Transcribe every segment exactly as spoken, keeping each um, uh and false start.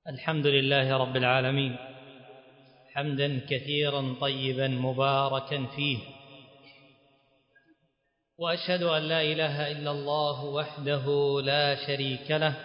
الحمد لله رب العالمين حمدا كثيرا طيبا مباركا فيه، وأشهد أن لا إله إلا الله وحده لا شريك له،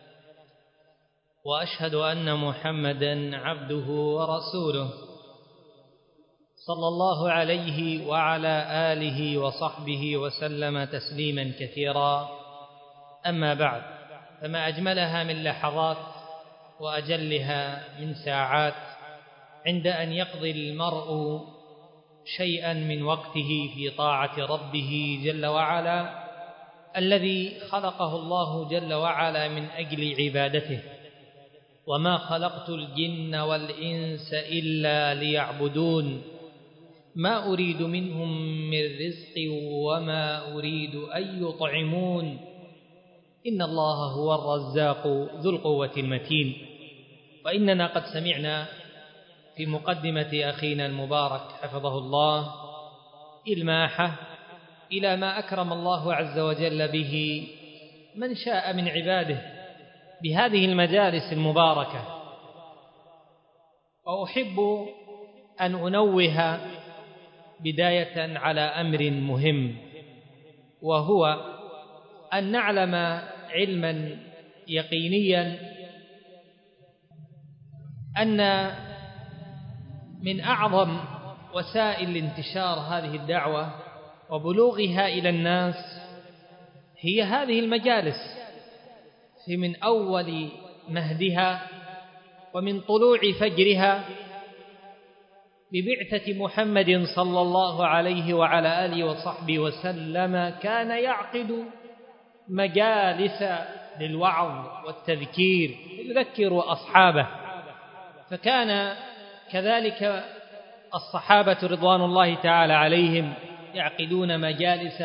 وأشهد أن محمدا عبده ورسوله صلى الله عليه وعلى آله وصحبه وسلم تسليما كثيرا. أما بعد، فما أجملها من لحظات وأجلها من ساعات عند أن يقضي المرء شيئا من وقته في طاعة ربه جل وعلا، الذي خلقه الله جل وعلا من أجل عبادته: وما خلقت الجن والإنس إلا ليعبدون ما أريد منهم من رزق وما أريد أن يطعمون إن الله هو الرزاق ذو القوة المتين. وإننا قد سمعنا في مقدمة أخينا المبارك حفظه الله إلماحة إلى ما أكرم الله عز وجل به من شاء من عباده بهذه المجالس المباركة. وأحب أن أنوه بداية على أمر مهم، وهو أن نعلم علما يقينيا أن من أعظم وسائل انتشار هذه الدعوة وبلوغها إلى الناس هي هذه المجالس، في من أول مهدها ومن طلوع فجرها ببعثة محمد صلى الله عليه وعلى آله وصحبه وسلم، كان يعقد مجالس للوعظ والتذكير يذكر أصحابه. فكان كذلك الصحابة رضوان الله تعالى عليهم يعقدون مجالس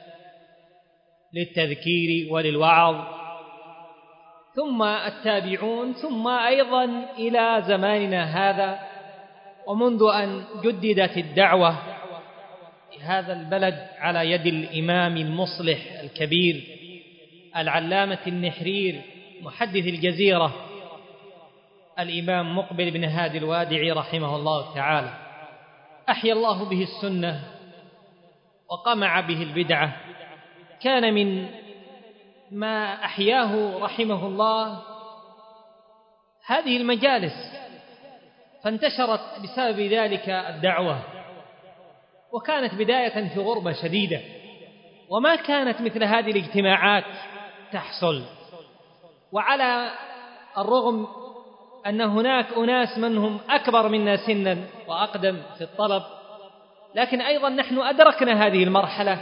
للتذكير وللوعظ، ثم التابعون، ثم أيضا إلى زماننا هذا، ومنذ أن جددت الدعوة في هذا البلد على يد الإمام المصلح الكبير العلامة النحرير محدث الجزيرة الإمام مقبل بن هادي الوادعي رحمه الله تعالى، أحيا الله به السنة وقمع به البدعة. كان من ما أحياه رحمه الله هذه المجالس، فانتشرت بسبب ذلك الدعوة، وكانت بداية في غربة شديدة، وما كانت مثل هذه الاجتماعات تحصل. وعلى الرغم أن هناك أناس منهم أكبر منا سنا وأقدم في الطلب، لكن أيضا نحن أدركنا هذه المرحلة،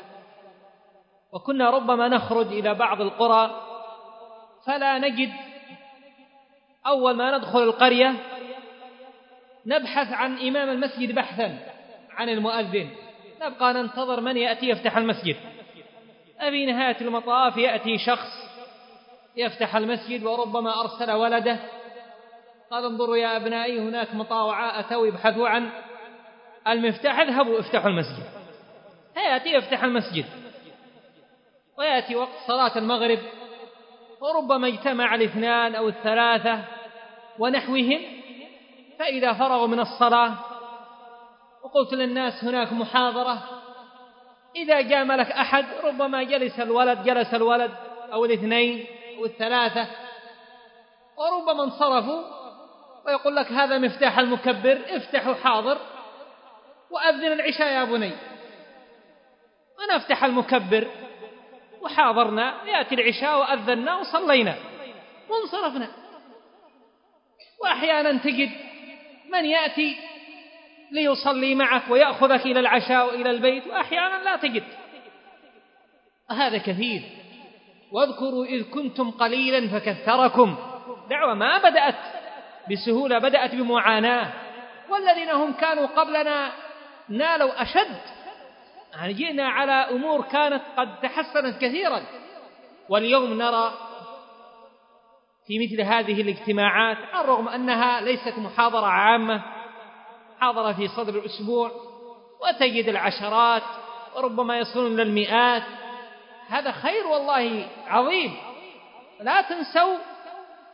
وكنا ربما نخرج إلى بعض القرى فلا نجد، أول ما ندخل القرية نبحث عن إمام المسجد بحثا عن المؤذن، نبقى ننتظر من يأتي يفتح المسجد. أبي نهاية المطاف يأتي شخص يفتح المسجد، وربما أرسل ولده قال: انظروا يا أبنائي، هناك مطاوعة أتوا يبحثوا عن المفتاح، اذهبوا افتحوا المسجد. يأتي يفتح المسجد، ويأتي وقت صلاة المغرب، وربما اجتمع الاثنان أو الثلاثة ونحوهم، فإذا فرغوا من الصلاة وقلت للناس هناك محاضرة، إذا جاء ملك أحد ربما جلس الولد جلس الولد أو الاثنين أو الثلاثة، وربما انصرفوا، ويقول لك: هذا مفتاح المكبر، افتحوا حاضر وأذن العشاء يا بني. ونفتح المكبر وحاضرنا، يأتي العشاء وأذنا وصلينا وانصرفنا. وأحيانا تجد من يأتي ليصلي معك ويأخذك إلى العشاء وإلى البيت، وأحيانا لا تجد. هذا كثير. واذكروا إذ كنتم قليلا فكثركم. دعوة ما بدأت بسهولة، بدأت بمعاناة، والذين هم كانوا قبلنا نالوا أشد. يعني جئنا على أمور كانت قد تحسنت كثيرا، واليوم نرى في مثل هذه الاجتماعات، على الرغم أنها ليست محاضرة عامة، محاضرة في صدر الأسبوع، وتجد العشرات وربما يصلون إلى المئات. هذا خير والله عظيم. لا تنسوا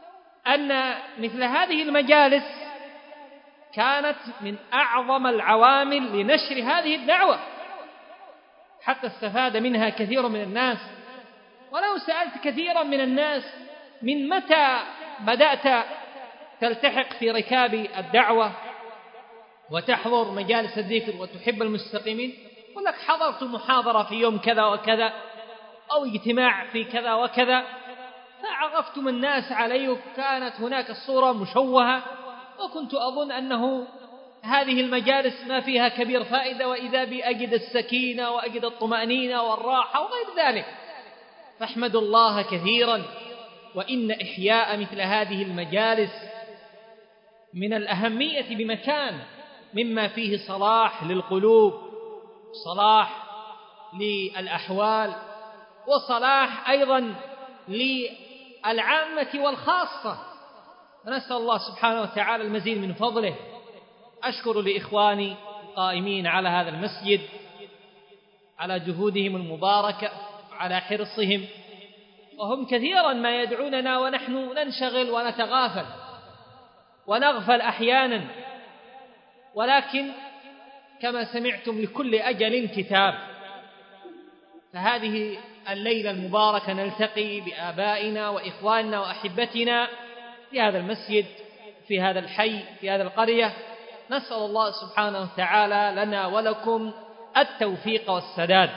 أن مثل هذه المجالس كانت من أعظم العوامل لنشر هذه الدعوة، حتى استفاد منها كثير من الناس. ولو سألت كثيرا من الناس من متى بدأت تلتحق في ركاب الدعوة وتحضر مجالس الذكر وتحب المستقيمين، يقول لك حضرت محاضرة في يوم كذا وكذا أو اجتماع في كذا وكذا فعرفتم الناس علي، وكانت هناك الصورة مشوهة، وكنت أظن أنه هذه المجالس ما فيها كبير فائدة، وإذا بي أجد السكينة وأجد الطمأنينة والراحة وغير ذلك. فاحمدوا الله كثيرا، وإن إحياء مثل هذه المجالس من الأهمية بمكان، مما فيه صلاح للقلوب، صلاح للأحوال، وصلاح أيضا للعامة والخاصة. نسأل الله سبحانه وتعالى المزيد من فضله. أشكر لإخواني القائمين على هذا المسجد على جهودهم المباركة وعلى حرصهم، وهم كثيرا ما يدعوننا ونحن ننشغل ونتغافل ونغفل أحيانا، ولكن كما سمعتم لكل أجل كتاب. فهذه الليلة المباركة نلتقي بآبائنا وإخواننا وأحبتنا في هذا المسجد، في هذا الحي، في هذا القرية. نسأل الله سبحانه وتعالى لنا ولكم التوفيق والسداد.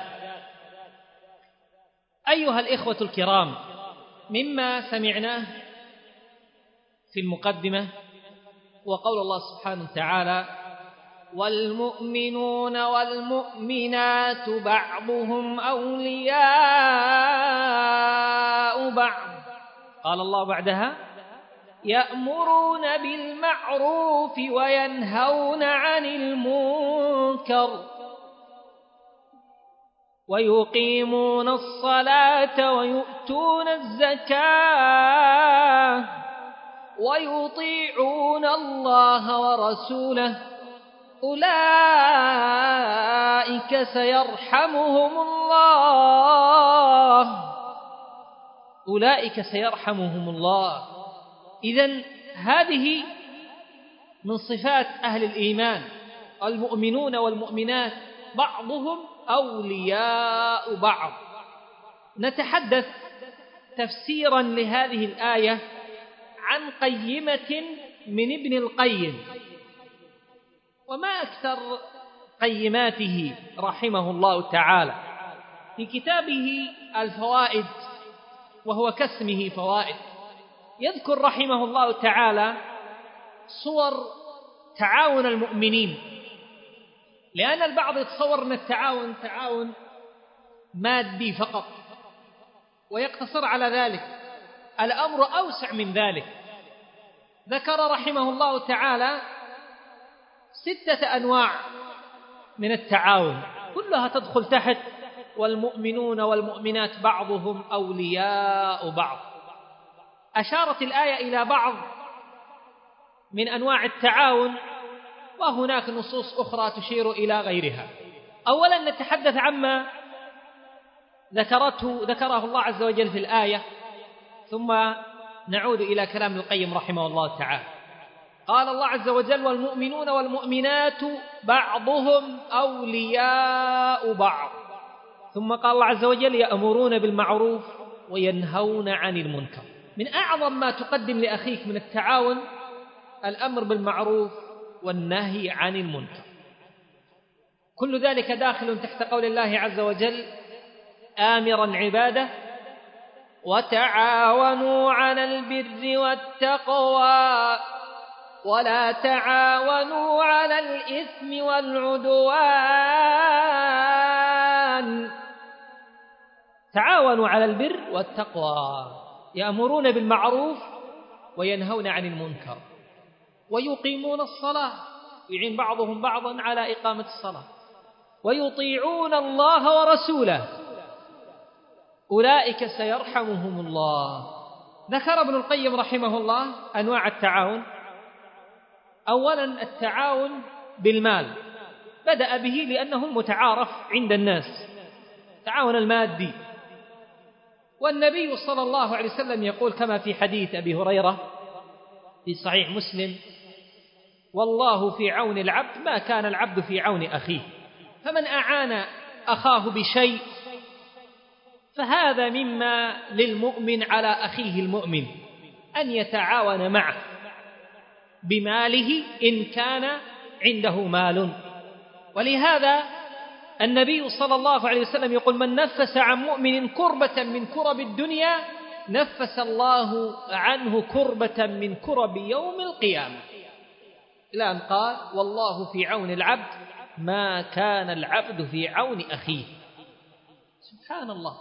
أيها الإخوة الكرام، مما سمعناه في المقدمة وقول الله سبحانه وتعالى: والمؤمنون والمؤمنات بعضهم أولياء بعض. قال الله بعدها: يأمرون بالمعروف وينهون عن المنكر ويقيمون الصلاة ويؤتون الزكاة ويطيعون الله ورسوله أولئك سيرحمهم الله أولئك سيرحمهم الله. إذن هذه من صفات أهل الإيمان، المؤمنون والمؤمنات بعضهم أولياء بعض. نتحدث تفسيرا لهذه الآية عن قيمة من ابن القيم، وما أكثر قيماته رحمه الله تعالى في كتابه الفوائد، وهو كاسمه فوائد. يذكر رحمه الله تعالى صور تعاون المؤمنين، لأن البعض يتصور أن التعاون تعاون مادي فقط ويقتصر على ذلك. الأمر أوسع من ذلك. ذكر رحمه الله تعالى ستة أنواع من التعاون كلها تدخل تحت والمؤمنون والمؤمنات بعضهم أولياء بعض. أشارت الآية إلى بعض من أنواع التعاون، وهناك نصوص أخرى تشير إلى غيرها. أولا نتحدث عما ذكرته ذكره الله عز وجل في الآية، ثم نعود إلى كلام القيم رحمه الله تعالى. قال الله عز وجل: والمؤمنون والمؤمنات بعضهم أولياء بعض. ثم قال الله عز وجل: يأمرون بالمعروف وينهون عن المنكر. من أعظم ما تقدم لأخيك من التعاون الأمر بالمعروف والنهي عن المنكر. كل ذلك داخل تحت قول الله عز وجل آمرا عباده: وتعاونوا على البر والتقوى ولا تعاونوا على الإثم والعدوان. تعاونوا على البر والتقوى، يأمرون بالمعروف وينهون عن المنكر ويقيمون الصلاة، يعين بعضهم بعضا على إقامة الصلاة، ويطيعون الله ورسوله أولئك سيرحمهم الله. ذكر ابن القيم رحمه الله أنواع التعاون. أولا التعاون بالمال، بدأ به لأنه المتعارف عند الناس، تعاون المادي. والنبي صلى الله عليه وسلم يقول كما في حديث أبي هريرة في صحيح مسلم: والله في عون العبد ما كان العبد في عون أخيه، فمن أعان أخاه بشيء فهذا مما للمؤمن على أخيه المؤمن أن يتعاون معه بماله إن كان عنده مال. ولهذا النبي صلى الله عليه وسلم يقول: من نفس عن مؤمن كربة من كرب الدنيا نفس الله عنه كربة من كرب يوم القيامة، إلى أن قال: والله في عون العبد ما كان العبد في عون أخيه. سبحان الله،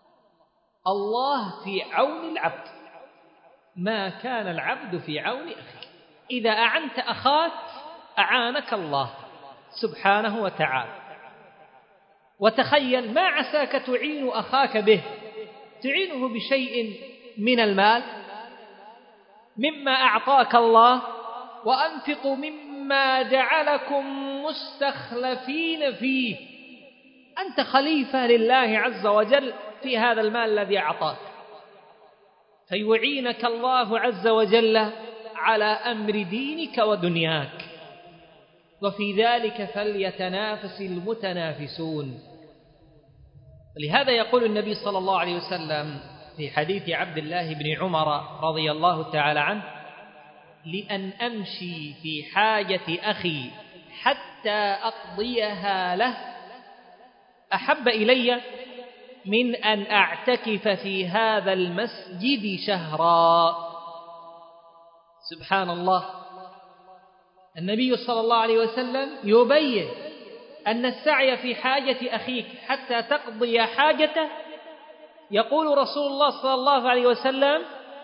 الله في عون العبد ما كان العبد في عون أخيه. إذا أعنت أخاك أعانك الله سبحانه وتعالى. وتخيل ما عساك تعين أخاك به، تعينه بشيء من المال مما أعطاك الله: وأنفقوا مما جعلكم مستخلفين فيه. أنت خليفة لله عز وجل في هذا المال الذي أعطاك، فيعينك الله عز وجل على أمر دينك ودنياك، وفي ذلك فليتنافس المتنافسون. لهذا يقول النبي صلى الله عليه وسلم في حديث عبد الله بن عمر رضي الله تعالى عنه: لأن أمشي في حاجة أخي حتى أقضيها له أحب إلي من أن أعتكف في هذا المسجد شهرا. سبحان الله، النبي صلى الله عليه وسلم يبين أن السعي في حاجة أخيك حتى تقضي حاجته، يقول رسول الله صلى الله عليه وسلم: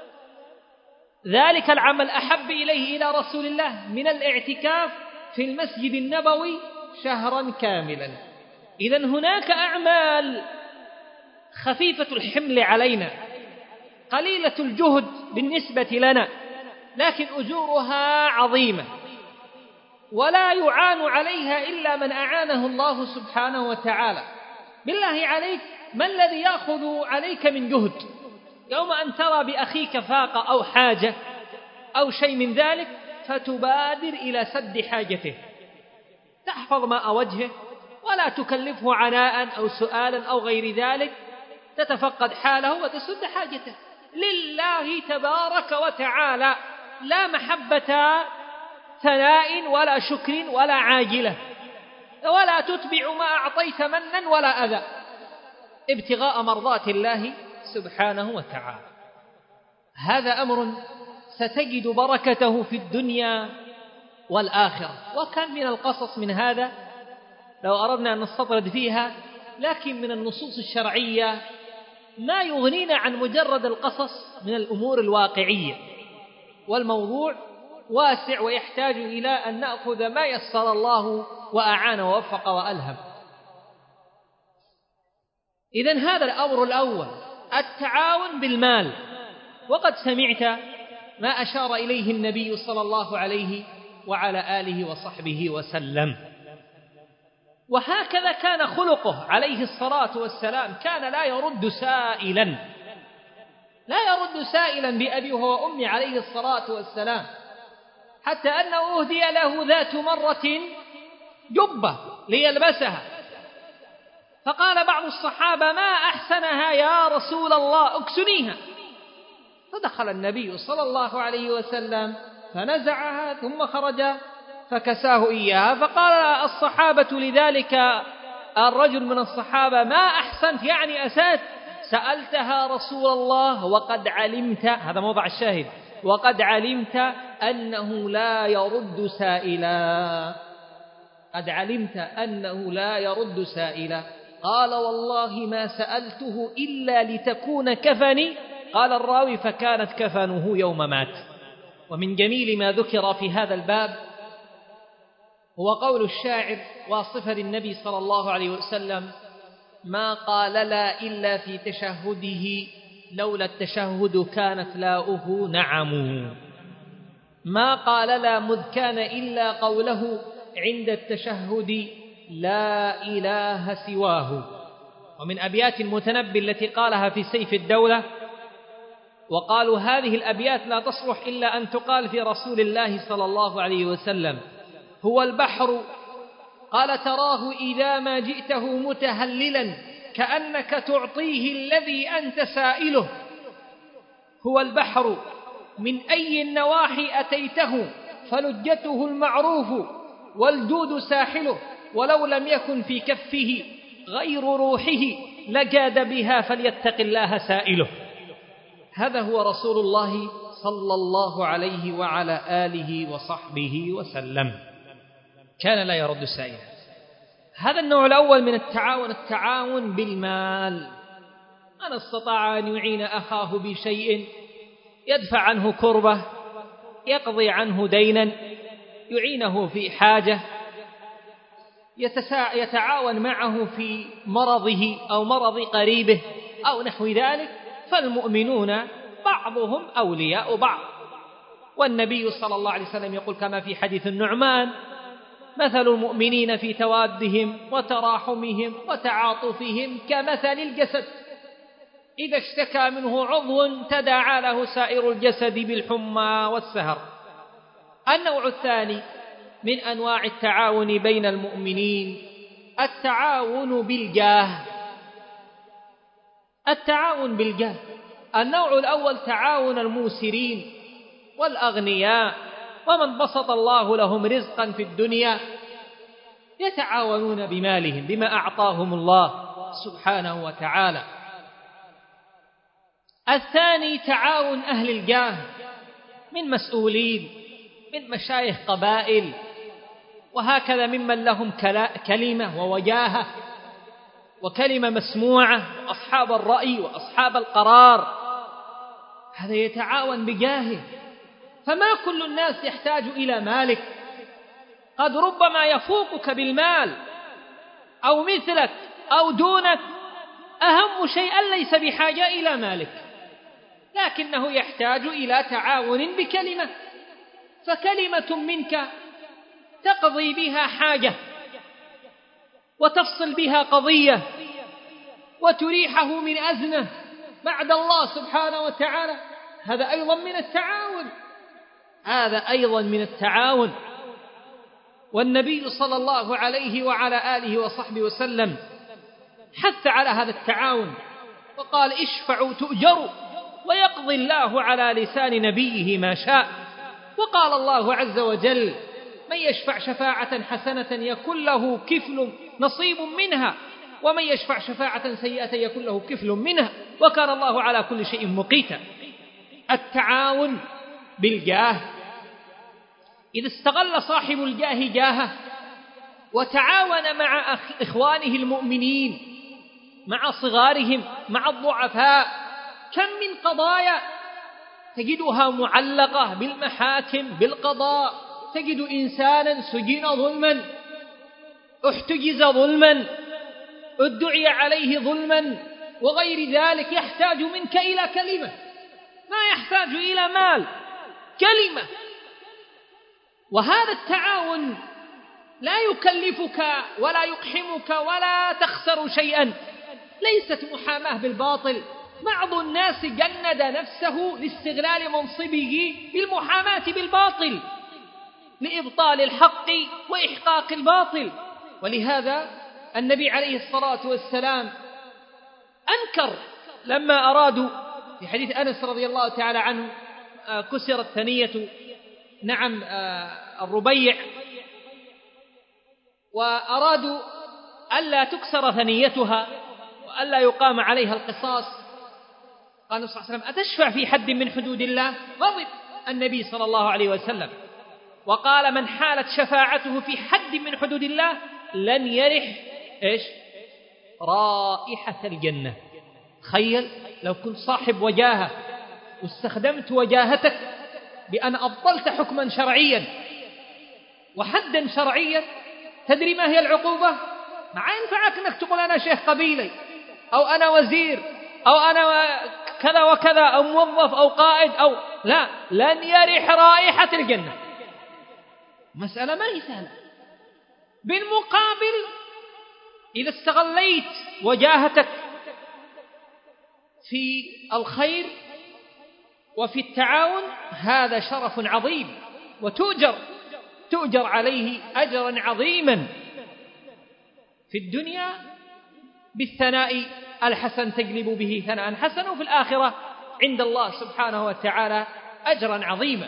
ذلك العمل أحب إليه إلى رسول الله من الاعتكاف في المسجد النبوي شهرا كاملا. إذن هناك أعمال خفيفة الحمل علينا، قليلة الجهد بالنسبة لنا، لكن أجورها عظيمة، ولا يعان عليها إلا من أعانه الله سبحانه وتعالى. بالله عليك، ما الذي يأخذ عليك من جهد يوم أن ترى بأخيك فاقة أو حاجة أو شيء من ذلك فتبادر إلى سد حاجته، تحفظ ماء وجهه ولا تكلفه عناء أو سؤالا أو غير ذلك، تتفقد حاله وتسد حاجته لله تبارك وتعالى، لا محبة ثناء ولا شكر ولا عاجلة، ولا تتبع ما أعطيت منا ولا أذى، ابتغاء مرضات الله سبحانه وتعالى. هذا أمر ستجد بركته في الدنيا والآخرة. وكم من القصص من هذا لو أردنا أن نستطرد فيها، لكن من النصوص الشرعية ما يغنينا عن مجرد القصص من الأمور الواقعية، والموضوع واسع ويحتاج إلى أن نأخذ ما يسر الله وأعان ووفق وألهم. إذن هذا الأمر الأول، التعاون بالمال. وقد سمعت ما أشار إليه النبي صلى الله عليه وعلى آله وصحبه وسلم، وهكذا كان خلقه عليه الصلاة والسلام، كان لا يرد سائلا، لا يرد سائلا بأبيه وأمي عليه الصلاة والسلام، حتى أنه أهدي له ذات مرة جبة ليلبسها، فقال بعض الصحابة: ما أحسنها يا رسول الله، اكسنيها. فدخل النبي صلى الله عليه وسلم فنزعها ثم خرج فكساه إياها، فقال الصحابة لذلك الرجل من الصحابة: ما أحسنت، يعني أسأت، سألتها رسول الله وقد علمت، هذا موضع الشاهد، وقد علمت أنه لا يرد سائلا، قد علمت أنه لا يرد سائلا. قال: والله ما سألته إلا لتكون كفني. قال الراوي: فكانت كفنه يوم مات. ومن جميل ما ذكر في هذا الباب هو قول الشاعر واصفا للنبي صلى الله عليه وسلم: ما قال لا إلا في تشهده، لولا التشهد كانت لاؤه نعم. ما قال لا مذ كان إلا قوله عند التشهد لا إله سواه. ومن أبيات المتنبي التي قالها في سيف الدولة: وقالوا هذه الأبيات لا تصلح إلا أن تقال في رسول الله صلى الله عليه وسلم. هو البحر قال تراه إذا ما جئته متهللا كأنك تعطيه الذي أنت سائله. هو البحر من أي النواحي أتيته فلجته المعروف والجود ساحله. ولو لم يكن في كفه غير روحه لجاد بها فليتق الله سائله. هذا هو رسول الله صلى الله عليه وعلى آله وصحبه وسلم، كان لا يرد سائلا. هذا النوع الأول من التعاون، التعاون بالمال. من استطاع أن يعين أخاه بشيء يدفع عنه كربة، يقضي عنه دينا، يعينه في حاجة، يتعاون معه في مرضه أو مرض قريبه أو نحو ذلك، فالمؤمنون بعضهم أولياء بعض. والنبي صلى الله عليه وسلم يقول كما في حديث النعمان: مثل المؤمنين في توادهم وتراحمهم وتعاطفهم كمثل الجسد إذا اشتكى منه عضو تداعى له سائر الجسد بالحمى والسهر. النوع الثاني من أنواع التعاون بين المؤمنين التعاون بالجاه. التعاون بالجاه، النوع الأول تعاون الموسرين والأغنياء ومن بسط الله لهم رزقا في الدنيا يتعاونون بمالهم بما أعطاهم الله سبحانه وتعالى. الثاني تعاون أهل الجاه من مسؤولين، من مشايخ قبائل، وهكذا ممن لهم كلمة ووجاهة وكلمة مسموعة، أصحاب الرأي وأصحاب القرار، هذا يتعاون بجاهه. فما كل الناس يحتاج إلى مالك، قد ربما يفوقك بالمال أو مثلك أو دونك، أهم شيء ليس بحاجة إلى مالك، لكنه يحتاج إلى تعاون بكلمة، فكلمة منك تقضي بها حاجة وتفصل بها قضية وتريحه من أزمة بعد الله سبحانه وتعالى، هذا أيضا من التعاون، هذا أيضا من التعاون. والنبي صلى الله عليه وعلى آله وصحبه وسلم حث على هذا التعاون وقال: اشفعوا تؤجروا ويقضي الله على لسان نبيه ما شاء. وقال الله عز وجل: من يشفع شفاعة حسنة يكن له كفل نصيب منها ومن يشفع شفاعة سيئة يكن له كفل منها وكان الله على كل شيء مقيتا. التعاون بالجاه، إذا استغل صاحب الجاه جاهه وتعاون مع إخوانه المؤمنين، مع صغارهم، مع الضعفاء، كم من قضايا تجدها معلقة بالمحاكم بالقضاء، تجد إنسانا سجن ظلما، احتجز ظلما، ادعي عليه ظلما وغير ذلك، يحتاج منك إلى كلمة، ما يحتاج إلى مال، كلمة. وهذا التعاون لا يكلفك ولا يقحمك ولا تخسر شيئا، ليست محاماة بالباطل. بعض الناس جند نفسه لاستغلال منصبه بالمحاماة بالباطل لإبطال الحق وإحقاق الباطل، ولهذا النبي عليه الصلاة والسلام أنكر لما أرادوا في حديث أنس رضي الله تعالى عنه كسرت ثنية نعم الربيع، وأرادوا ألا تكسر ثنيتها وألا يقام عليها القصاص. قال النبي صلى الله عليه وسلم: أتشفع في حد من حدود الله؟ غضب النبي صلى الله عليه وسلم وقال: من حالت شفاعته في حد من حدود الله لن يرح إيش؟ رائحة الجنة. تخيل لو كنت صاحب وجاهة واستخدمت وجاهتك بأن أبطلت حكما شرعيا وحدا شرعيا، تدري ما هي العقوبة؟ ما ينفعك أنك تقول أنا شيخ قبيلي أو أنا وزير أو أنا كذا وكذا أو موظف أو قائد أو لا، لن يرح رائحة الجنة. مسألة ما هي سهلة. بالمقابل إذا استغليت وجاهتك في الخير وفي التعاون هذا شرف عظيم، وتؤجر تؤجر عليه أجرا عظيما في الدنيا بالثناء الحسن تجلب به ثناء حسن، وفي الآخرة عند الله سبحانه وتعالى أجرا عظيما.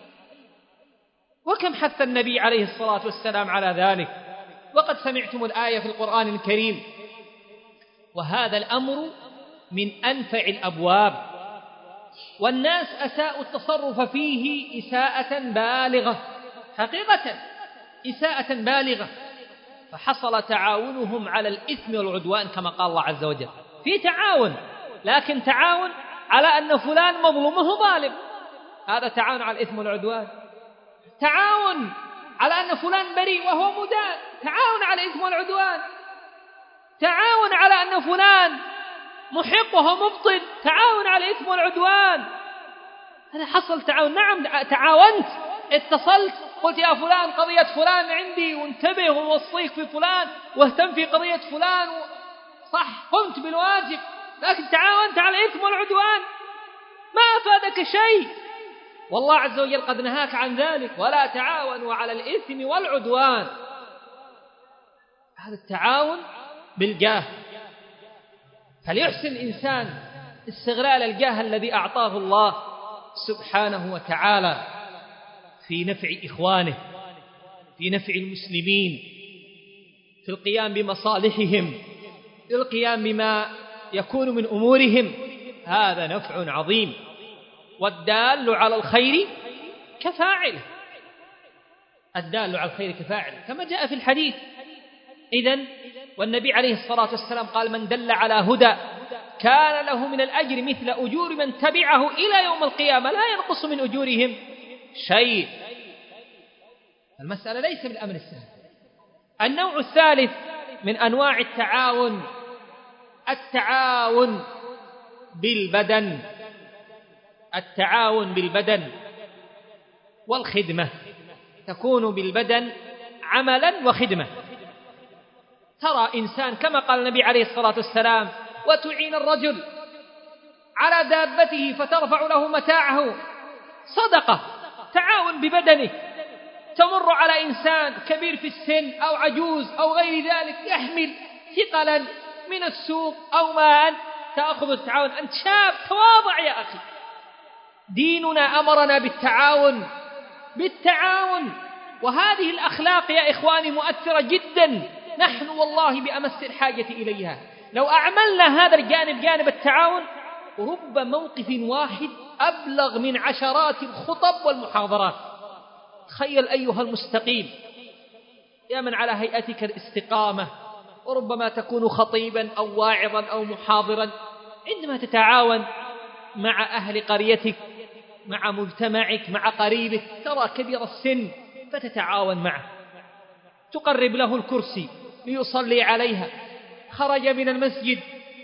وكم حث النبي عليه الصلاة والسلام على ذلك، وقد سمعتم الآية في القرآن الكريم. وهذا الأمر من أنفع الأبواب، والناس أساءوا التصرف فيه إساءة بالغة، حقيقة إساءة بالغة، فحصل تعاونهم على الإثم والعدوان كما قال الله عز وجل. في تعاون، لكن تعاون على أن فلان مظلومه ظالم، هذا تعاون على الإثم والعدوان. تعاون على أن فلان بريء وهو مدان، تعاون على الإثم والعدوان. تعاون على أن فلان محق وهو مبطل، تعاون على الإثم والعدوان. هذا حصل تعاون. نعم تعاونت، اتصلت قلت يا فلان قضية فلان عندي، وانتبه ووصيك في فلان، واهتم في قضية فلان، صح قمت بالواجب، لكن تعاونت على الإثم والعدوان ما أفادك شيء، والله عز وجل قد نهاك عن ذلك، ولا تعاونوا على الإثم والعدوان. هذا التعاون بالجاه، فليحسن الإنسان استغلال الجاه الذي أعطاه الله سبحانه وتعالى في نفع إخوانه، في نفع المسلمين، في القيام بمصالحهم، في القيام بما يكون من أمورهم. هذا نفع عظيم، والدال على الخير كفاعله، الدال على الخير كفاعله كما جاء في الحديث. إذن والنبي عليه الصلاة والسلام قال من دل على هدى كان له من الأجر مثل أجور من تبعه إلى يوم القيامة لا ينقص من أجورهم شيء. المسألة ليس بالأمر السهل. النوع الثالث من أنواع التعاون التعاون بالبدن، التعاون بالبدن والخدمة، تكون بالبدن عملا وخدمة. ترى إنسان كما قال النبي عليه الصلاة والسلام وتعين الرجل على دابته فترفع له متاعه، صدقة، تعاون ببدنه. تمر على إنسان كبير في السن أو عجوز أو غير ذلك يحمل ثقلا من السوق أو ماء، تأخذ التعاون. أنت شاب تواضع يا أخي. ديننا أمرنا بالتعاون بالتعاون وهذه الأخلاق يا إخواني مؤثرة جدا، نحن والله بأمس الحاجة إليها. لو أعملنا هذا الجانب جانب التعاون، رب موقف واحد أبلغ من عشرات الخطب والمحاضرات. تخيل أيها المستقيم يا من على هيئتك الاستقامة، وربما تكون خطيبا أو واعظا أو محاضرا، عندما تتعاون مع أهل قريتك، مع مجتمعك، مع قريبك، ترى كبير السن فتتعاون معه، تقرب له الكرسي ليصلي عليها، خرج من المسجد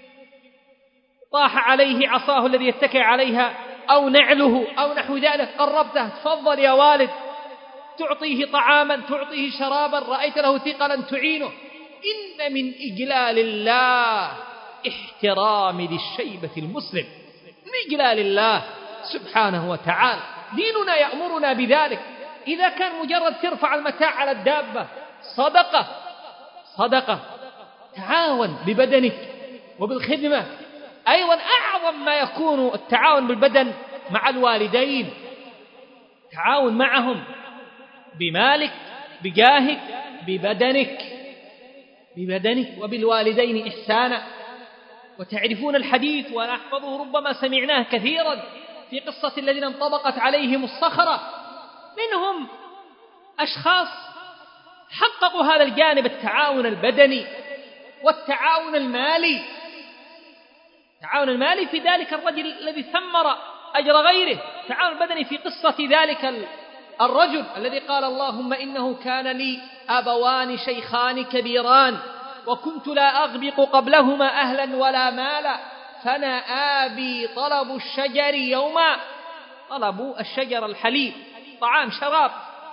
طاح عليه عصاه الذي يتكئ عليها أو نعله أو نحو ذلك، قربته، تفضل يا والد، تعطيه طعاما، تعطيه شرابا، رأيت له ثقلا تعينه. إن من إجلال الله احترام ذي الشيبة المسلم، من إجلال الله سبحانه وتعالى. ديننا يأمرنا بذلك. إذا كان مجرد ترفع المتاع على الدابة صدقة صدقة تعاون ببدنك وبالخدمة. أيضا أعظم ما يكون التعاون بالبدن مع الوالدين، تعاون معهم بمالك، بجاهك، ببدنك ببدنك وبالوالدين إحسانا. وتعرفون الحديث ونحفظه، ربما سمعناه كثيرا، في قصة الذين انطبقت عليهم الصخرة. منهم أشخاص حققوا هذا الجانب، التعاون البدني والتعاون المالي. التعاون المالي في ذلك الرجل الذي ثمر أجر غيره، التعاون البدني في قصة ذلك الرجل الذي قال اللهم إنه كان لي أبوان شيخان كبيران وكنت لا أغبق قبلهما أهلا ولا مالا، فنا آبي طلب الشجر يوما، طلبوا الشجر الحليب، طعام شراب،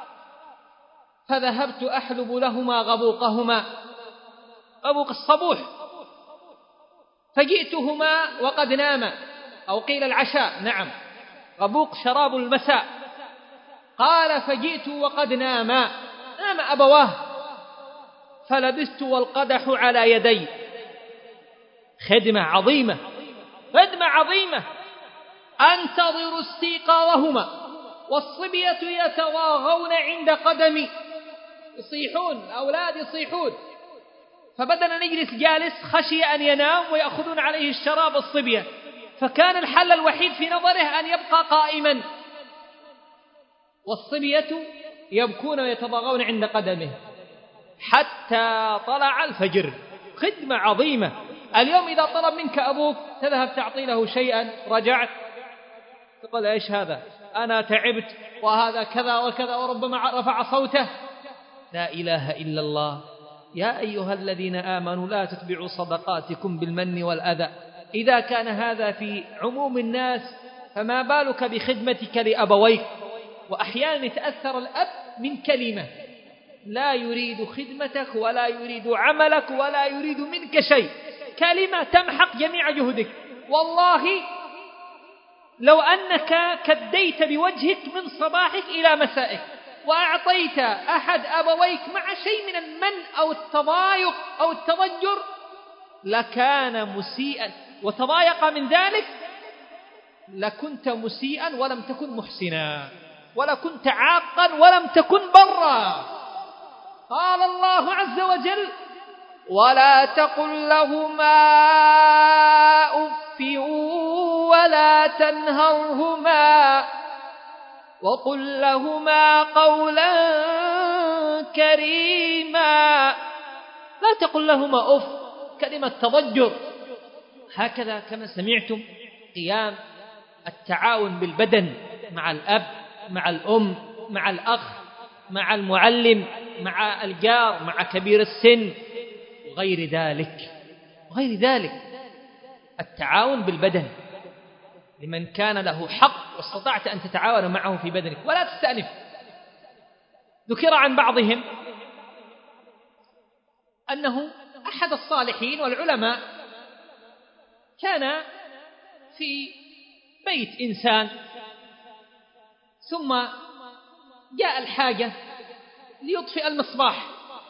فذهبت أحلب لهما غبوقهما، غبوق الصبوح، فجئتهما وقد ناما، أو قيل العشاء، نعم، غبوق شراب المساء. قال فجئت وقد ناما نام أبواه فلبثت والقدح على يدي. خدمة عظيمة، خدمة عظيمة. أنتظر استيقاظهما والصبية يتواغون عند قدمي، يصيحون، الأولاد يصيحون، فبدل نجلس جالس خشي أن ينام ويأخذون عليه الشراب الصبية، فكان الحل الوحيد في نظره أن يبقى قائما، والصبية يبكون ويتضاغون عند قدمه حتى طلع الفجر. خدمة عظيمة. اليوم إذا طلب منك أبوك تذهب تعطي له شيئا، رجعت تقول إيش هذا، أنا تعبت وهذا كذا وكذا، وربما رفع صوته. لا إله إلا الله. يا أيها الذين آمنوا لا تتبعوا صدقاتكم بالمن والأذى. إذا كان هذا في عموم الناس فما بالك بخدمتك لأبويك. وأحيانا يتأثر الأب من كلمة، لا يريد خدمتك ولا يريد عملك ولا يريد منك شيء، كلمة تمحق جميع جهدك. والله لو أنك كديت بوجهك من صباحك إلى مسائك وأعطيت أحد أبويك مع شيء من المن أو التضايق أو التضجر لكان مسيئا، وتضايق من ذلك لكنت مسيئا ولم تكن محسنا، ولكنت عاقا ولم تكن برا. قال الله عز وجل: ولا تقل لهما أف ولا تنهرهما وقل لهما قولا كريما. لا تقل لهما أف، كلمة تضجر. هكذا كما سمعتم قيام التعاون بالبدن مع الأب، مع الأم، مع الأخ، مع المعلم، مع الجار، مع كبير السن وغير ذلك وغير ذلك. التعاون بالبدن لمن كان له حق واستطعت أن تتعاون معه في بدنك ولا تستأنف. ذكر عن بعضهم أنه أحد الصالحين والعلماء كان في بيت إنسان، ثم جاء الحاجة ليطفئ المصباح،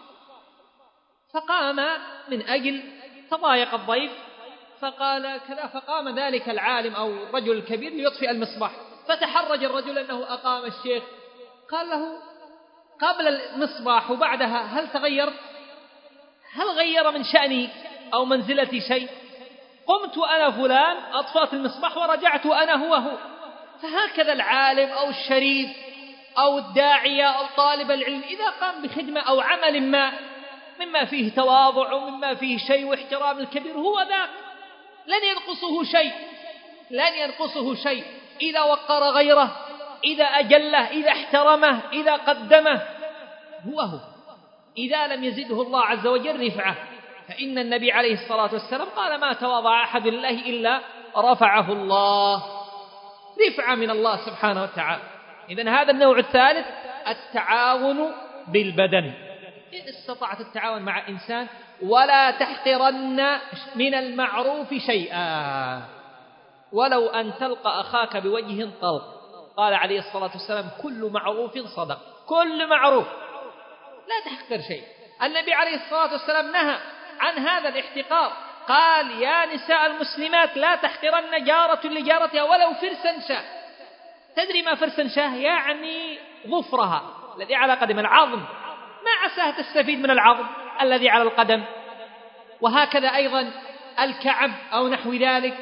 فقام من أجل تضايق الضيف فقال كذا، فقام ذلك العالم أو الرجل الكبير ليطفئ المصباح، فتحرج الرجل أنه أقام الشيخ. قال له: قبل المصباح وبعدها هل تغيرت؟ هل غير من شأني أو منزلتي شيء؟ قمت أنا فلان أطفأت المصباح ورجعت أنا هو هو. فهكذا العالم أو الشريف أو الداعية أو طالب العلم إذا قام بخدمة أو عمل ما مما فيه تواضع ومما فيه شيء واحترام الكبير، هو ذاك لن ينقصه شيء، لن ينقصه شيء إذا وقر غيره، إذا أجله، إذا احترمه، إذا قدمه، هو هو. إذا لم يزده الله عز وجل رفعه، فإن النبي عليه الصلاة والسلام قال: ما تواضع أحد لله إلا رفعه الله، رفعة من الله سبحانه وتعالى. إذن هذا النوع الثالث التعاون بالبدن. إن استطعت التعاون مع إنسان ولا تحقرن من المعروف شيئا ولو أن تلقى أخاك بوجه طلق. قال عليه الصلاة والسلام: كل معروف صدق، كل معروف، لا تحقر شيء. النبي عليه الصلاة والسلام نهى عن هذا الاحتقار، قال: يا نساء المسلمات لا تحقرن جارة لجارتها ولو فرسا شاه. تدري ما فرسا شاه؟ يعني ظفرها الذي على قدم العظم، ما عساها تستفيد من العظم الذي على القدم. وهكذا أيضا الكعب أو نحو ذلك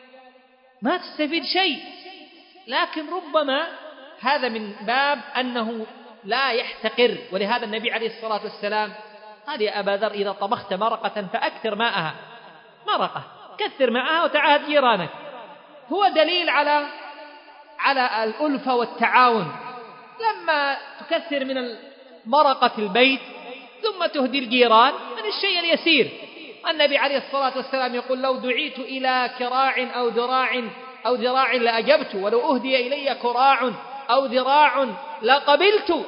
ما تستفيد شيء، لكن ربما هذا من باب أنه لا يحتقر. ولهذا النبي عليه الصلاة والسلام قال: يا أبا ذر إذا طبخت مرقة فأكثر ماءها، مرقة كثر ماءها وتعاهد جيرانك. هو دليل على على الألفة والتعاون. لما تكثر من مرقة البيت ثم تهدي الجيران من الشيء اليسير. النبي عليه الصلاة والسلام يقول: لو دعيت إلى كراع أو ذراع أو ذراع لأجبت، ولو أهدي إلي كراع أو ذراع لقبلت.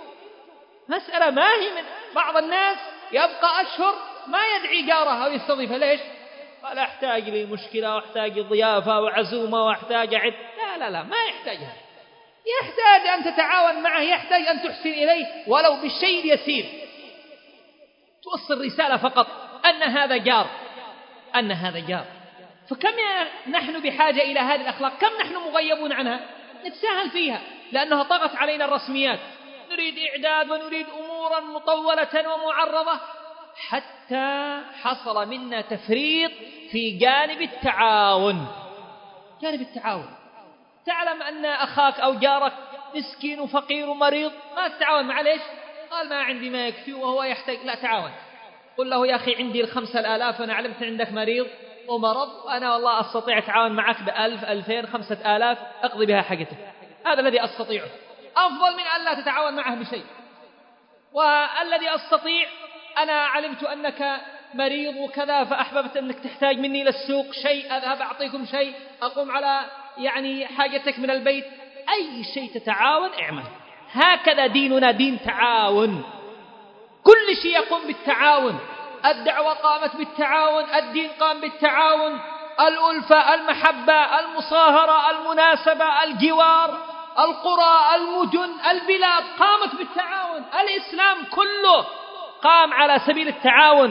مسألة ما هي من بعض الناس يبقى أشهر ما يدعي جاره أو يستضيفه. ليش؟ قال: أحتاج لي مشكلة وأحتاج ضيافة وعزومة وأحتاج عد. لا لا لا لا، ما يحتاجها. يحتاج أن تتعاون معه، يحتاج أن تحسن إليه ولو بالشيء اليسير، توصل رسالة فقط أن هذا جار، أن هذا جار. فكم نحن بحاجة إلى هذه الأخلاق، كم نحن مغيبون عنها، نتساهل فيها لأنها طغت علينا الرسميات. نريد إعداد ونريد أمورا مطولة ومعرضة، حتى حصل منا تفريط في جانب التعاون. جانب التعاون، تعلم أن أخاك أو جارك مسكين وفقير ومريض، ما تتعاون مع ليش؟ قال ما عندي ما يكفي وهو يحتاج، لا تعاون. قل له يا أخي عندي الخمسة الآلاف وأنا علمت عندك مريض ومرض، وأنا والله أستطيع أتعاون معك بألف ألفين خمسة آلاف أقضي بها حاجتك، هذا الذي أستطيعه، أفضل من أن لا تتعاون معه بشيء. والذي أستطيع، أنا علمت أنك مريض وكذا فأحببت أنك تحتاج مني للسوق شيء، أذهب أعطيكم شيء، أقوم على يعني حاجتك من البيت، أي شيء تتعاون اعمل. هكذا ديننا دين تعاون، كل شيء يقوم بالتعاون. الدعوة قامت بالتعاون، الدين قام بالتعاون، الألفة، المحبة، المصاهرة، المناسبة، الجوار، القرى، المدن، البلاد قامت بالتعاون. الإسلام كله قام على سبيل التعاون.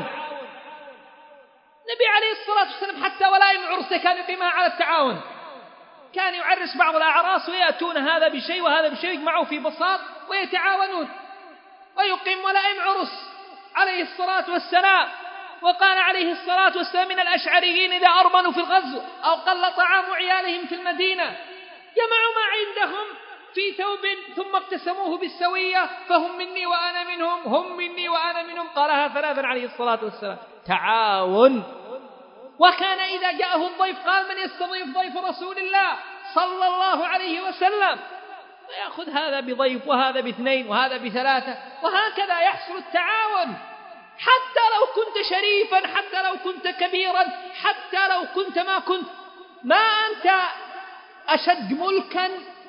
النبي عليه الصلاة والسلام حتى ولائم عرسه كان يقيمها على التعاون، كان يعرس بعض الأعراس ويأتون هذا بشيء وهذا بشيء، يجمعوا في بساط ويتعاونون ويقيم ولائم عرس عليه الصلاة والسلام. وقال عليه الصلاة والسلام من الأشعريين إذا أرمنوا في الغزو أو قل طعام عيالهم في المدينة جمعوا ما عندهم في ثوب ثم اقتسموه بالسوية، فهم مني وأنا منهم، هم مني وأنا منهم، قالها ثلاثا عليه الصلاة والسلام. تعاون. وكان إذا جاءه الضيف قال من يستضيف ضيف رسول الله صلى الله عليه وسلم، ويأخذ هذا بضيف وهذا باثنين وهذا بثلاثة، وهكذا يحصل التعاون. حتى لو كنت شريفا، حتى لو كنت كبيرا، حتى لو كنت ما كنت، ما أنت أشد ملكا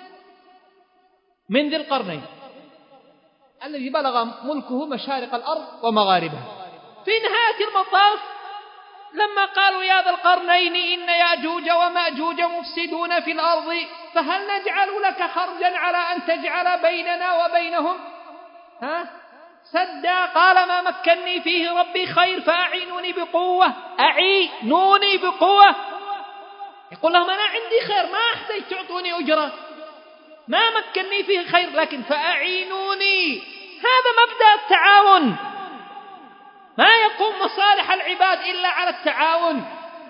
من ذي القرنين الذي بلغ ملكه مشارق الأرض ومغاربها. في نهاية المطاف لما قالوا يا ذا القرنين إن يأجوج ومأجوج مفسدون في الأرض فهل نجعل لك خرجا على أن تجعل بيننا وبينهم ها سدا؟ قال ما مكنني فيه ربي خير فأعينوني بقوة، أعينوني بقوة. يقول لهم أنا عندي خير ما أحتاج تعطوني أجرة، ما مكنني فيه خير لكن فأعينوني. هذا مبدأ التعاون، ما يقوم مصالح العباد إلا على التعاون.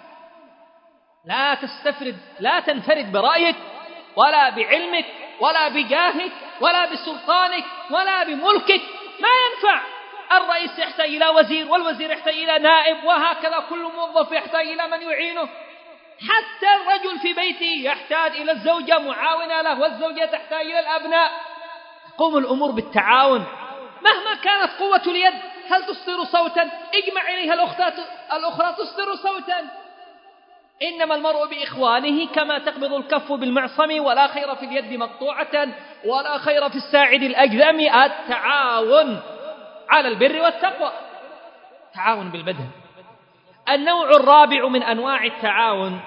لا تستفرد، لا تنفرد برأيك ولا بعلمك ولا بجاهك ولا بسلطانك ولا بملكك، ما ينفع. الرئيس يحتاج إلى وزير، والوزير يحتاج إلى نائب، وهكذا كل موظف يحتاج إلى من يعينه. حتى الرجل في بيته يحتاج إلى الزوجة معاونة له، والزوجة تحتاج إلى الأبناء. قوم الأمور بالتعاون. مهما كانت قوة اليد، هل تصدر صوتا اجمع إليها الأخرى تصدر صوتا. إنما المرء بإخوانه كما تقبض الكف بالمعصم، ولا خير في اليد مقطوعة ولا خير في الساعد الأجذم. التعاون على البر والتقوى، تعاون بالبدن. النوع الرابع من أنواع التعاون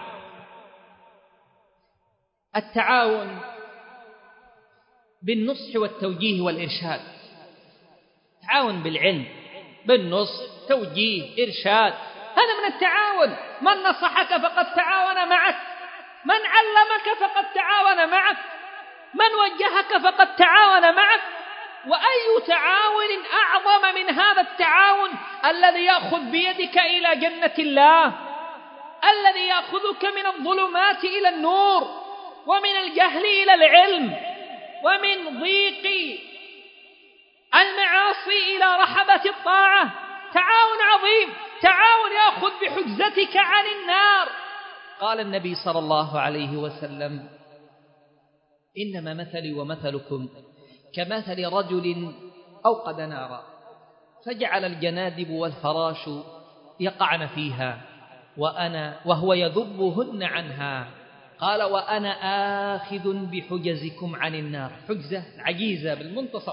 التعاون بالنصح والتوجيه والإرشاد. تعاون بالعلم، بالنصح، توجيه، إرشاد، هذا من التعاون. من نصحك فقد تعاون معك، من علمك فقد تعاون معك، من وجهك فقد تعاون معك. وأي تعاون أعظم من هذا التعاون الذي يأخذ بيدك إلى جنة الله، الذي يأخذك من الظلمات إلى النور، ومن الجهل إلى العلم، ومن ضيق المعاصي إلى رحبة الطاعة. تعاون عظيم، تعاون يأخذ بحجزتك عن النار. قال النبي صلى الله عليه وسلم إنما مثلي ومثلكم كمثل رجل أوقد نارا فجعل الجنادب والفراش يقعن فيها وأنا وهو يذبهن عنها. قال وأنا آخذ بحجزكم عن النار. حجزة عجيزة بالمنتصف،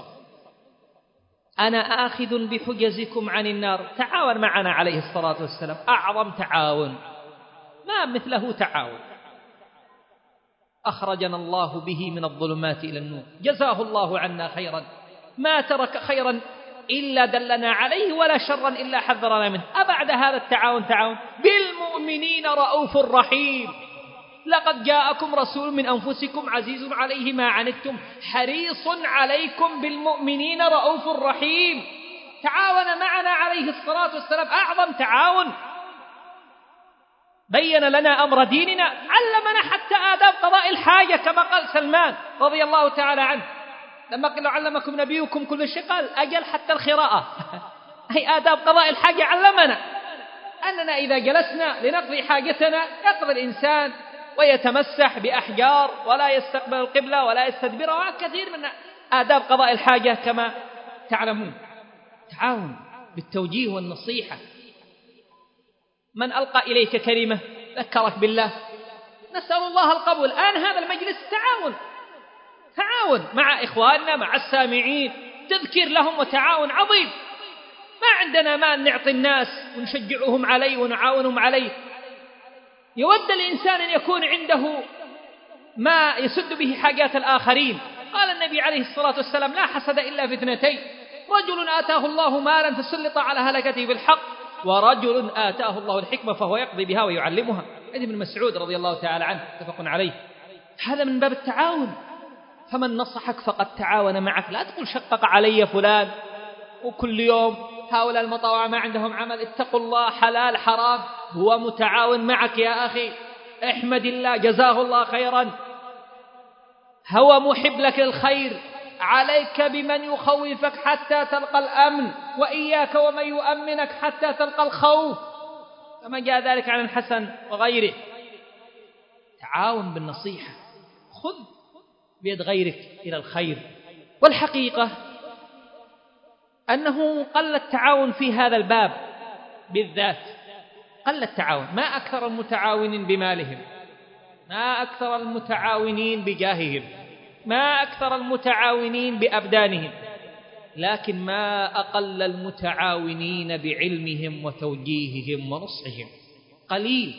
أنا آخذ بحجزكم عن النار. تعاون معنا عليه الصلاة والسلام، أعظم تعاون ما مثله تعاون. أخرجنا الله به من الظلمات إلى النور، جزاه الله عنا خيرا، ما ترك خيرا إلا دلنا عليه ولا شرا إلا حذرنا منه. أبعد هذا التعاون تعاون؟ بالمؤمنين رؤوف رحيم، لقد جاءكم رسول من أنفسكم عزيز عليه ما عنتم حريص عليكم بالمؤمنين رؤوف رحيم. تعاون معنا عليه الصلاة والسلام أعظم تعاون، بين لنا أمر ديننا، علمنا حتى آداب قضاء الحاجة كما قال سلمان رضي الله تعالى عنه لما قال علمكم نبيكم كل شيء، قال أجل حتى الخراءة أي آداب قضاء الحاجة. علمنا أننا إذا جلسنا لنقضي حاجتنا يقضي الإنسان ويتمسح بأحجار ولا يستقبل القبلة ولا يستدبرها، وكثير من آداب قضاء الحاجة كما تعلمون. تعاون بالتوجيه والنصيحة. من ألقى إليك كلمة ذكرك بالله، نسأل الله القبول. الآن هذا المجلس تعاون، تعاون مع إخواننا مع السامعين، تذكير لهم وتعاون عظيم. ما عندنا ما نعطي الناس ونشجعهم عليه ونعاونهم عليه. يود الإنسان أن يكون عنده ما يسد به حاجات الآخرين. قال النبي عليه الصلاة والسلام لا حسد إلا في اثنتين: رجل آتاه الله مالا فسلط على هلكته بالحق، ورجل آتاه الله الحكمة فهو يقضي بها ويعلمها. هذا ابن مسعود رضي الله تعالى عنه متفق عليه. هذا من باب التعاون. فمن نصحك فقد تعاون معك. لا تقول شقق علي فلان وكل يوم هؤلاء المطاوعة ما عندهم عمل. اتقوا الله، حلال حرام، هو متعاون معك يا أخي، احمد الله جزاه الله خيرا، هو محب لك الخير. عليك بمن يخوفك حتى تلقى الأمن، وإياك ومن يؤمنك حتى تلقى الخوف، كما جاء ذلك عن الحسن وغيره. تعاون بالنصيحة، خذ بيد غيرك إلى الخير. والحقيقة أنه قل التعاون في هذا الباب بالذات، قل التعاون. ما أكثر المتعاونين بمالهم، ما أكثر المتعاونين بجاههم، ما أكثر المتعاونين بأبدانهم، لكن ما أقل المتعاونين بعلمهم وتوجيههم ونصحهم. قليل.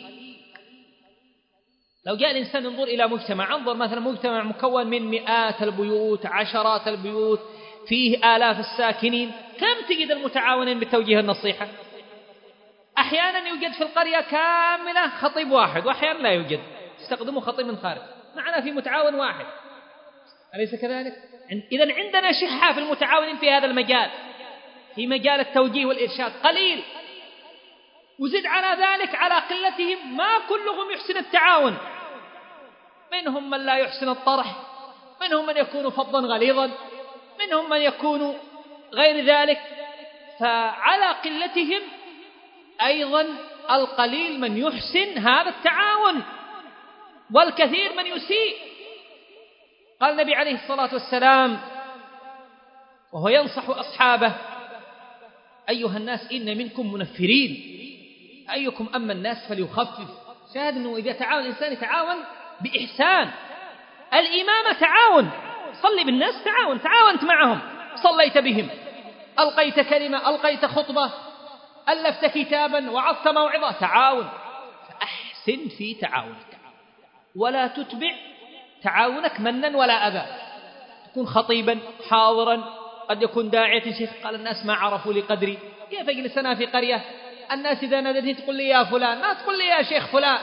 لو جاء الإنسان ينظر إلى مجتمع، انظر مثلا مجتمع مكون من مئات البيوت، عشرات البيوت، فيه آلاف الساكنين، كم تجد المتعاونين بتوجيه النصيحة؟ أحيانا يوجد في القرية كاملة خطيب واحد، وأحيانا لا يوجد، استخدموا خطيب من خارج، معنا في متعاون واحد، أليس كذلك؟ إذن عندنا شحة في المتعاونين في هذا المجال، في مجال التوجيه والإرشاد قليل. وزد على ذلك على قلتهم ما كلهم يحسن التعاون، منهم من لا يحسن الطرح، منهم من يكون فظا غليظا، منهم من يكون غير ذلك. فعلى قلتهم أيضا القليل من يحسن هذا التعاون، والكثير من يسيء. قال النبي عليه الصلاة والسلام وهو ينصح أصحابه: أيها الناس إن منكم منفرين، أيكم أما الناس فليخفف. شاهد أنه إذا تعاون الإنسان يتعاون بإحسان. الإمامة تعاون، صلي بالناس تعاون، تعاونت معهم، صليت بهم، ألقيت كلمة، ألقيت خطبة، ألفت كتابا، وعظت موعظة، تعاون. فأحسن في تعاونك، ولا تتبع تعاونك منا ولا أذى. تكون خطيبا حاضرا، قد يكون داعية شيخ، قال الناس ما عرفوا لي قدري. كيف يجلس أنا في قرية الناس إذا نادتني تقول لي يا فلان، ما تقول لي يا شيخ فلان.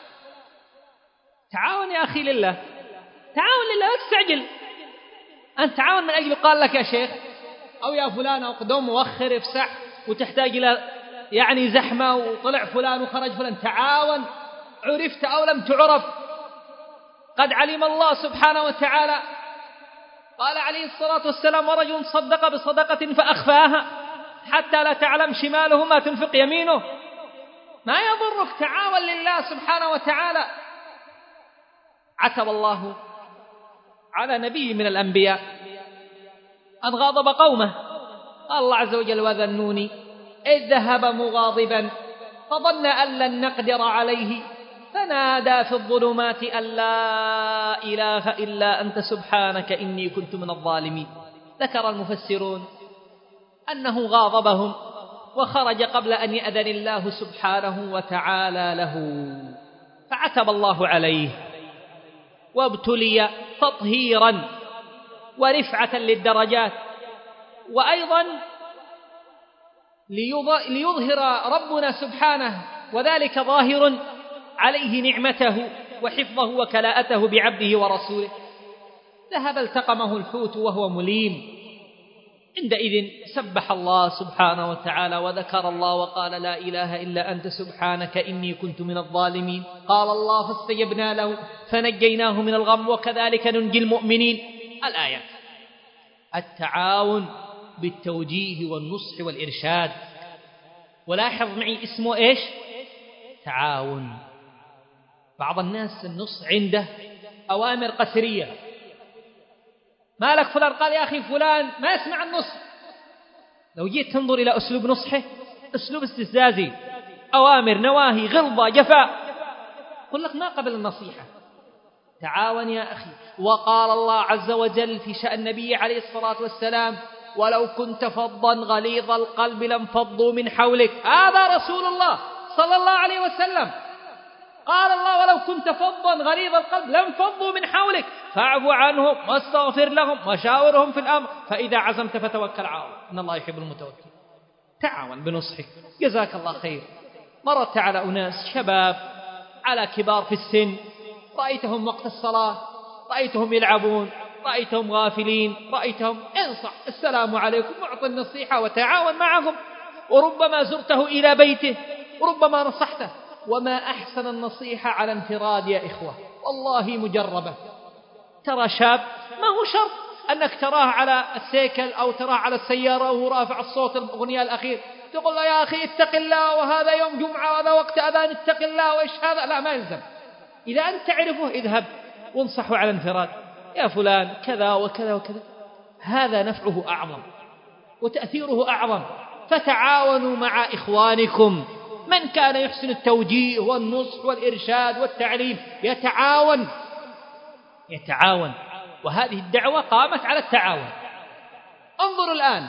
تعاون يا أخي لله، تعاون لله، لا تستعجل. أنت تعاون من أجل قال لك يا شيخ أو يا فلان أو قدوم موخر افسح، وتحتاج إلى يعني زحمة وطلع فلان وخرج فلان. تعاون، عرفت أو لم تعرف، قد علم الله سبحانه وتعالى. قال عليه الصلاة والسلام: ورجل صدق بصدقة فأخفاها حتى لا تعلم شماله ما تنفق يمينه. ما يضرك، تعاون لله سبحانه وتعالى. عتب الله على نبي من الأنبياء أن غاضب قومه. قال الله عز وجل: وذنوني إذ ذهب مغاضبا فظن أن لن نقدر عليه فنادى في الظلمات أن لا إله إلا أنت سبحانك إني كنت من الظالمين. ذكر المفسرون أنه غاضبهم وخرج قبل أن يأذن الله سبحانه وتعالى له، فعتب الله عليه وابتلي تطهيرا ورفعة للدرجات، وأيضا ليظهر ربنا سبحانه وذلك ظاهر عليه نعمته وحفظه وكلاءته بعبده ورسوله. ذهب التقمه الحوت وهو مليم، عندئذ سبح الله سبحانه وتعالى وذكر الله وقال لا إله إلا أنت سبحانك إني كنت من الظالمين. قال الله فاستجبنا له فنجيناه من الغم وكذلك ننجي المؤمنين. الآية التعاون بالتوجيه والنصح والإرشاد، ولاحظ معي اسمه إيش؟ تعاون. بعض الناس النصح عنده أوامر قسرية، ما لك فلان قال يا أخي فلان ما يسمع النصح، لو جيت تنظر إلى أسلوب نصحه أسلوب استفزازي، أوامر نواهي غلظة جفاء، قل لك ما قبل النصيحة. تعاون يا أخي. وقال الله عز وجل في شأن النبي عليه الصلاة والسلام ولو كنت فظا غليظ القلب لانفضوا من حولك. هذا رسول الله صلى الله عليه وسلم قال الله ولو كنت فظا غليظ القلب لانفضوا من حولك فاعف عنهم واستغفر لهم وشاورهم في الأمر فإذا عزمت فتوكل على الله إن الله يحب المتوكل. تعاون بنصحك. جزاك الله خير. مرت على أناس شباب على كبار في السن، رأيتهم وقت الصلاة، رأيتهم يلعبون، رأيتهم غافلين، رأيتهم انصح السلام عليكم واعط النصيحة وتعاون معهم، وربما زرته إلى بيته وربما نصحته. وما أحسن النصيحة على انفراد يا إخوة، والله مجربة. ترى شاب ما هو شرط أنك تراه على السيكل أو تراه على السيارة وهو رافع الصوت الأغنية الأخير تقول له يا أخي اتق الله وهذا يوم جمعة وهذا وقت أذان اتق الله وإيش هذا، لا ما يلزم. إذا أنت تعرفه اذهب وانصحه على انفراد، يا فلان كذا وكذا وكذا، هذا نفعه أعظم وتأثيره أعظم. فتعاونوا مع إخوانكم، من كان يحسن التوجيه والنصح والإرشاد والتعليم يتعاون يتعاون وهذه الدعوة قامت على التعاون. انظروا الآن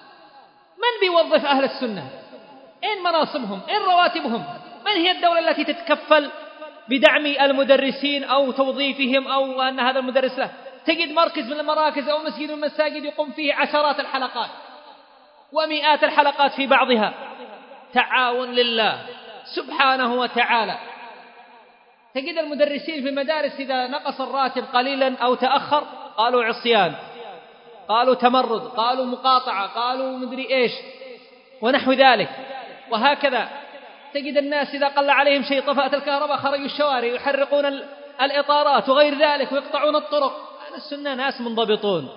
من بيوظف أهل السنة؟ إن مناصبهم؟ إن رواتبهم؟ من هي الدولة التي تتكفل بدعم المدرسين أو توظيفهم أو أن هذا المدرس له؟ تجد مركز من المراكز أو مسجد من المساجد يقوم فيه عشرات الحلقات ومئات الحلقات في بعضها. تعاون لله سبحانه وتعالى. تجد المدرسين في المدارس إذا نقص الراتب قليلا أو تأخر قالوا عصيان، قالوا تمرد، قالوا مقاطعة، قالوا مدري إيش ونحو ذلك. وهكذا تجد الناس إذا قل عليهم شيء طفأت الكهرباء خرجوا الشوارع يحرقون الإطارات وغير ذلك ويقطعون الطرق. أهل السنة ناس منضبطون.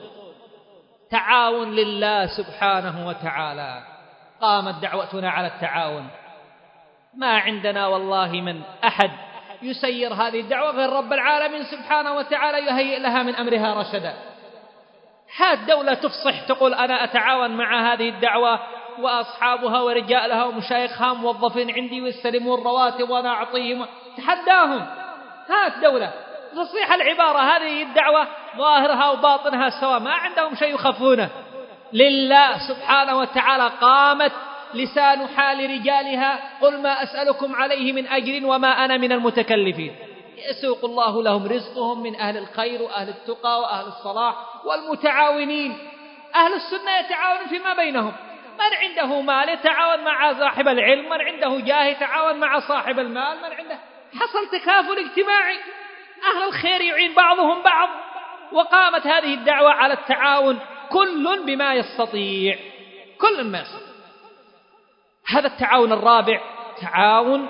تعاون لله سبحانه وتعالى. قامت دعوتنا على التعاون. ما عندنا والله من أحد يسير هذه الدعوة غير رب العالمين سبحانه وتعالى يهيئ لها من أمرها رشدا. هات دولة تفصح تقول أنا أتعاون مع هذه الدعوة وأصحابها ورجالها ومشايخها موظفين عندي ويستلمون الرواتب وأنا أعطيهم، تحداهم. هات دولة تصحيح العبارة هذه الدعوة ظاهرها وباطنها سواء، ما عندهم شيء يخفونه. لله سبحانه وتعالى قامت لسان حال رجالها قل ما أسألكم عليه من أجر وما أنا من المتكلفين. يسوق الله لهم رزقهم من أهل الخير وأهل التقى وأهل الصلاح والمتعاونين. أهل السنة يتعاون فيما بينهم، من عنده مال يتعاون مع صاحب العلم، من عنده جاه يتعاون مع صاحب المال، من عنده حصل تكافل اجتماعي، أهل الخير يعين بعضهم بعض. وقامت هذه الدعوة على التعاون كل بما يستطيع، كل ما يستطيع. هذا التعاون الرابع تعاون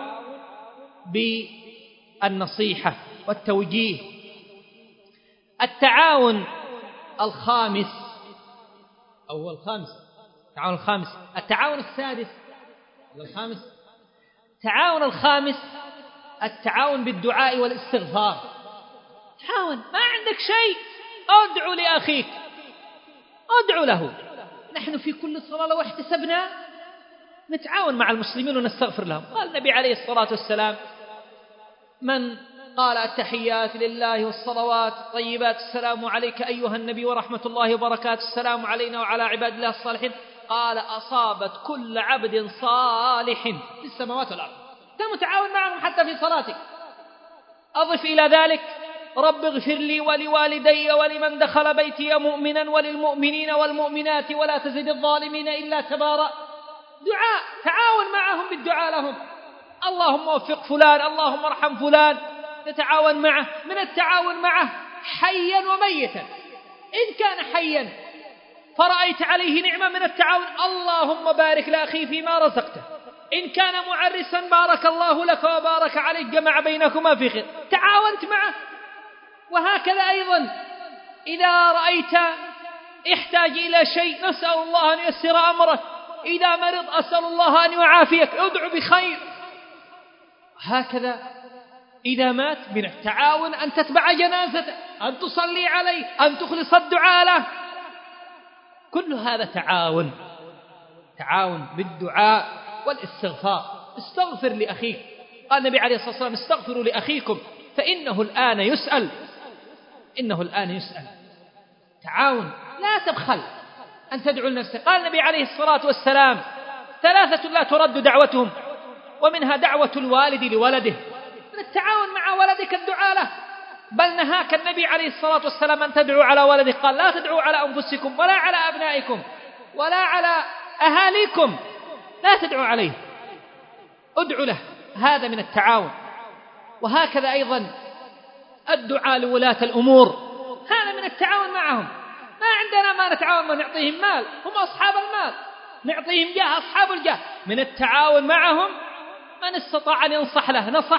بالنصيحة والتوجيه. التعاون الخامس أو الخامس التعاون الخامس التعاون السادس الخامس التعاون الخامس التعاون بالدعاء والاستغفار. تعاون، ما عندك شيء ادعو لأخيك، ادعو له. نحن في كل صلاة لو احتسبنا نتعاون مع المسلمين ونستغفر لهم. قال النبي عليه الصلاة والسلام من قال التحيات لله والصلوات الطيبات السلام عليك أيها النبي ورحمة الله وبركاته السلام علينا وعلى عباد الله الصالحين، قال أصابت كل عبد صالح في السماوات والأرض. أنت متعاون معهم حتى في صلاتك. أضف إلى ذلك رب اغفر لي ولوالدي ولمن دخل بيتي مؤمنا وللمؤمنين والمؤمنات ولا تزد الظالمين إلا تبارا. دعاء، تعاون معهم بالدعاء لهم. اللهم وفق فلان، اللهم ارحم فلان، تتعاون معه. من التعاون معه حيا وميتا، إن كان حيا فرأيت عليه نعمة من التعاون اللهم بارك لأخي فيما رزقته، إن كان معرسا بارك الله لك وبارك عليك، جمع بينكما في خير، تعاونت معه. وهكذا أيضا إذا رأيت احتاج إلى شيء نسأل الله أن ييسر أمرك، إذا مرض أسأل الله أن يعافيك، ادعو بخير. هكذا إذا مات من التعاون أن تتبع جنازته، أن تصلي عليه، أن تخلص الدعاء له، كل هذا تعاون. تعاون بالدعاء والاستغفار. استغفر لأخيك، قال النبي عليه الصلاة والسلام استغفروا لأخيكم فإنه الآن يسأل، إنه الآن يسأل. تعاون، لا تبخل أن تدعو لنفسك. قال النبي عليه الصلاة والسلام ثلاثة لا ترد دعوتهم، ومنها دعوة الوالد لولده. من التعاون مع ولدك الدعاء له، بل نهاك النبي عليه الصلاة والسلام أن تدعو على ولدك، قال لا تدعوا على أنفسكم ولا على أبنائكم ولا على أهاليكم، لا تدعوا عليه، ادعوا له. هذا من التعاون. وهكذا أيضا الدعاء لولاة الأمور، هذا من التعاون معهم. ما عندنا ما نتعاون، ما نعطيهم مال، هم أصحاب المال، نعطيهم جاه، أصحاب الجاه. من التعاون معهم من استطاع أن ينصح له نصح،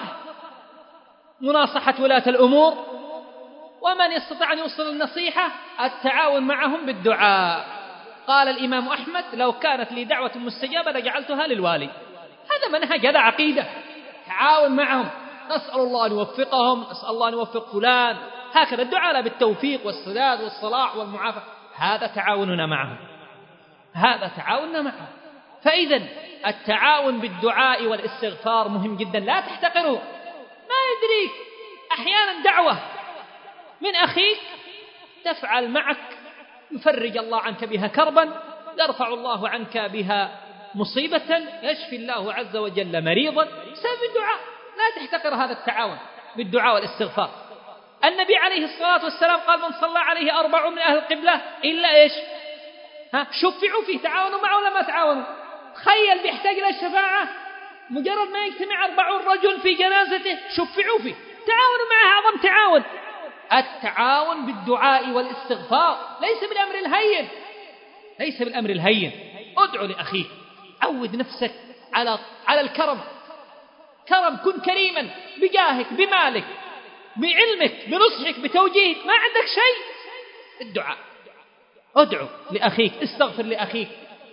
مناصحة ولاة الأمور، ومن يستطيع أن يوصل النصيحة التعاون معهم بالدعاء. قال الإمام أحمد لو كانت لي دعوة مستجابة لجعلتها للوالي. هذا منهج، هذا عقيدة. تعاون معهم، نسأل الله أن يوفقهم، نسأل الله أن يوفق فلان، هكذا الدعاء بالتوفيق والسداد والصلاح والمعافاة، هذا تعاوننا معهم، هذا تعاوننا معهم. فإذا التعاون بالدعاء والاستغفار مهم جدا، لا تحتقره. ما يدريك أحيانا دعوة من أخيك تفعل معك يفرج الله عنك بها كربا، يرفع الله عنك بها مصيبة، يشفي الله عز وجل مريضا بسبب الدعاء. لا تحتقر هذا التعاون بالدعاء والاستغفار. النبي عليه الصلاة والسلام قال من صلى عليه أربع من أهل القبلة إلا إيش؟ ها شفعوا فيه. تعاونوا معه ولا ما تعاونوا؟ تخيل بيحتاج إلى الشفاعة، مجرد ما يجتمع أربعون رجل في جنازته شفعوا فيه، تعاونوا معه، أعظم تعاون. التعاون بالدعاء والاستغفار ليس بالأمر الهين، ليس بالأمر الهين. ادعو لأخيك، عود نفسك على على الكرم. كرم، كن كريما بجاهك، بمالك، بعلمك، بنصحك، بتوجيهك. ما عندك شيء، الدعاء. ادعو لأخيك، استغفر لأخيك.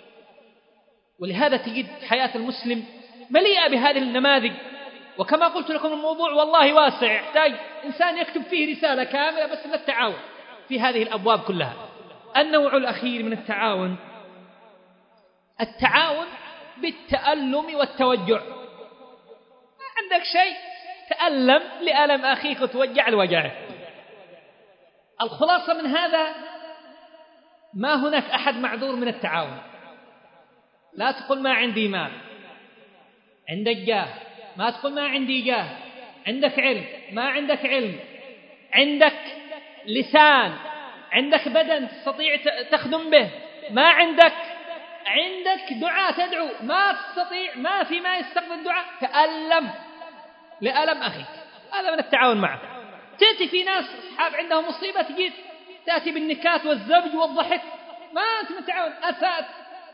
ولهذا تجد حياة المسلم مليئة بهذه النماذج. وكما قلت لكم الموضوع والله واسع، يحتاج إنسان يكتب فيه رسالة كاملة بس للتعاون في هذه الأبواب كلها. النوع الأخير من التعاون التعاون بالتألم والتوجع. ما عندك شيء، تألم لألم أخيك وتوجع لوجعه. الخلاصة من هذا ما هناك أحد معذور من التعاون. لا تقول ما عندي مال، عندك جاه، ما تقول ما عندي جاه، عندك علم، ما عندك علم، عندك لسان، عندك بدن تستطيع تخدم به، ما عندك عندك دعاء تدعو، ما تستطيع، ما في ما يستقبل الدعاء، تألم لألم أخيك. هذا من التعاون معه. تأتي في ناس أصحاب عندهم مصيبة، تجي تأتي بالنكات والزبج والضحك، ما أنت من تعاون، أسأت.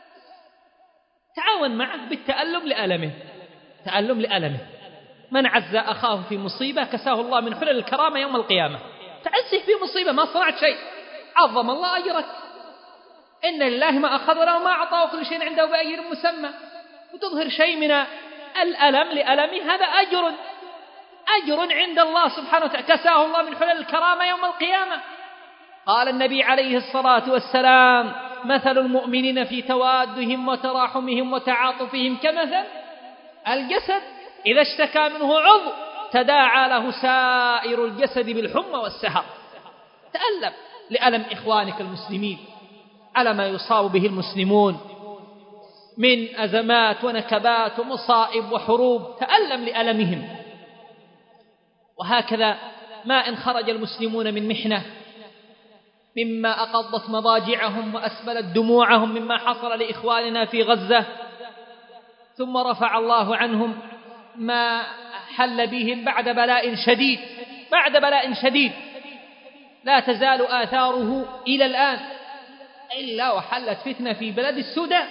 تعاون معه بالتألم لألمه، تألم لألمه. من عز أخاه في مصيبة كساه الله من حلل الكرامة يوم القيامة. تعزه في مصيبة، ما صنعت شيء، عظم الله أجرك. إن لله ما أخذ وله ما أعطى وكل شيء عنده بأجر مسمى. وتظهر شيء من الألم لألمه، هذا أجر أجر عند الله سبحانه وتعالى، كساه الله من حلل الكرامة يوم القيامة. قال النبي عليه الصلاة والسلام مثل المؤمنين في توادهم وتراحمهم وتعاطفهم كمثل الجسد إذا اشتكى منه عضو تداعى له سائر الجسد بالحمى والسهر. تألم لألم إخوانك المسلمين على ما يصاب به المسلمون من أزمات ونكبات ومصائب وحروب، تألم لألمهم. وهكذا ما إن خرج المسلمون من محنة مما أقضت مضاجعهم وأسبلت دموعهم مما حصل لإخواننا في غزة، ثم رفع الله عنهم ما حل بهم بعد بلاء شديد بعد بلاء شديد لا تزال آثاره إلى الآن، إلا وحلت فتنة في بلد السودان،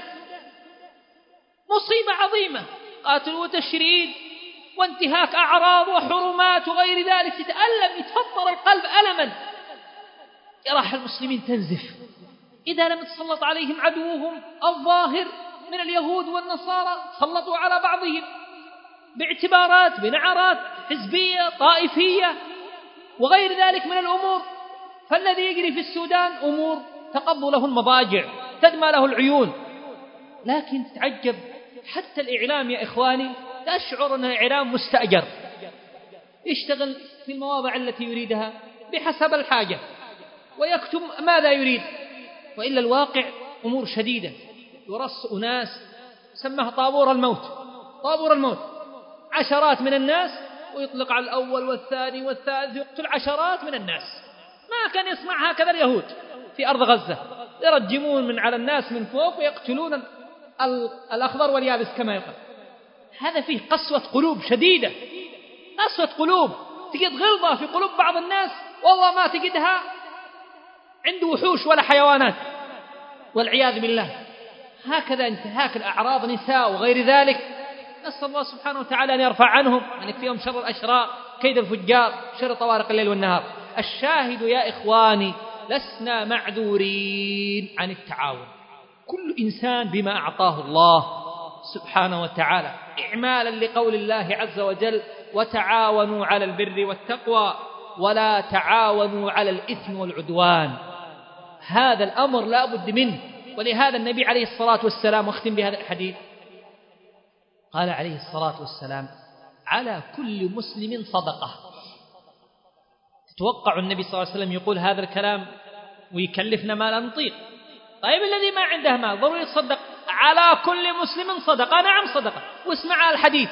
مصيبة عظيمة، قتل وتشريد وانتهاك أعراض وحرمات وغير ذلك، تتألم، يتفطر القلب ألما، جراح المسلمين تنزف إذا لم يتسلط عليهم عدوهم الظاهر من اليهود والنصارى، سلطوا على بعضهم باعتبارات بنعرات حزبية طائفية وغير ذلك من الأمور. فالذي يجري في السودان أمور تقض له المضاجع، تدمى له العيون، لكن تتعجب حتى الإعلام يا إخواني تشعر أنه إعلام مستأجر، يشتغل في المواضع التي يريدها بحسب الحاجة ويكتم ماذا يريد، وإلا الواقع أمور شديدة. يرص أناس سماه طابور الموت، طابور الموت، عشرات من الناس ويطلق على الأول والثاني والثالث، يقتل عشرات من الناس. ما كان يسمع هكذا اليهود في أرض غزة، يرجمون من على الناس من فوق ويقتلون الأخضر واليابس كما يقال. هذا فيه قسوة قلوب شديدة، قسوة قلوب، تجد غلظة في قلوب بعض الناس والله ما تجدها عند وحوش ولا حيوانات والعياذ بالله. هكذا انتهاك الأعراض، نساء وغير ذلك، نسأل الله سبحانه وتعالى أن يرفع عنهم، أن يكفيهم شر الأشرار، كيد الفجار، شر طوارق الليل والنهار. الشاهد يا إخواني لسنا معذورين عن التعاون، كل إنسان بما أعطاه الله سبحانه وتعالى، إعمالا لقول الله عز وجل: وتعاونوا على البر والتقوى ولا تعاونوا على الإثم والعدوان. هذا الأمر لا بد منه، ولهذا النبي عليه الصلاة والسلام، واختم بهذا الحديث، قال عليه الصلاة والسلام: على كل مسلم صدقة. تتوقع النبي صلى الله عليه وسلم يقول هذا الكلام ويكلفنا ما لا نطيق؟ طيب الذي ما عنده مال ضروري يتصدق، على كل مسلم صدقة. نعم صدقة، واسمع الحديث.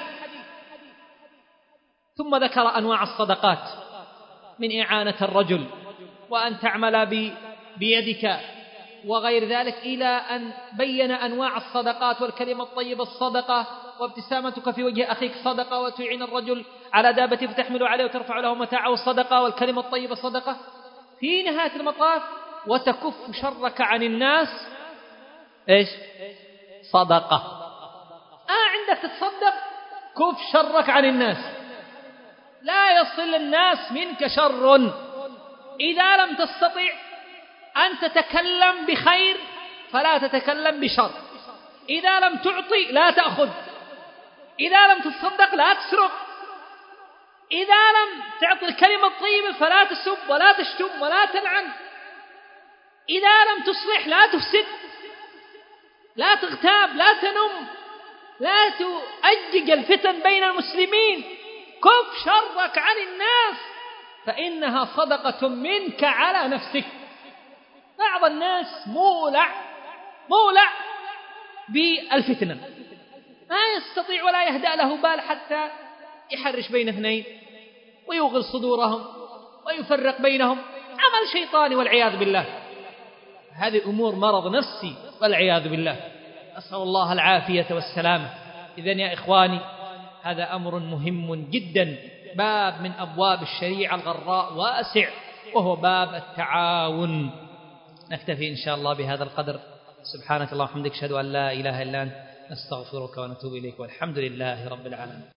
ثم ذكر أنواع الصدقات، من إعانة الرجل، وأن تعمل بيدك وغير ذلك، إلى أن بين أنواع الصدقات، والكلمة الطيبة الصدقة، وابتسامتك في وجه أخيك صدقة، وتعين الرجل على دابته فتحمل عليه وترفع له متاعه صدقة، والكلمة الطيبة صدقة. في نهاية المطاف: وتكف شرك عن الناس إيش؟ صدقة. آه عندك تتصدق، كف شرك عن الناس، لا يصل الناس منك شر. إذا لم تستطع أن تتكلم بخير فلا تتكلم بشر، إذا لم تعطي لا تأخذ، إذا لم تتصدق لا تسرق، إذا لم تعطي الكلمة الطيبة فلا تسب ولا تشتم ولا تلعن، إذا لم تصلح لا تفسد، لا تغتاب، لا تنم، لا تؤجج الفتن بين المسلمين. كف شرك عن الناس فإنها صدقة منك على نفسك. بعض الناس مولع مولع بالفتنة، ما يستطيع ولا يهدأ له بال حتى يحرش بين اثنين ويوغل صدورهم ويفرق بينهم، عمل شيطاني والعياذ بالله. هذه أمور مرض نفسي والعياذ بالله، أسأل الله العافية والسلامة. إذن يا إخواني هذا أمر مهم جدا، باب من أبواب الشريعة الغراء واسع، وهو باب التعاون. نكتفي إن شاء الله بهذا القدر. سبحانك اللهم وبحمدك، أشهد أن لا إله إلا أنت، نستغفرك ونتوب إليك، والحمد لله رب العالمين.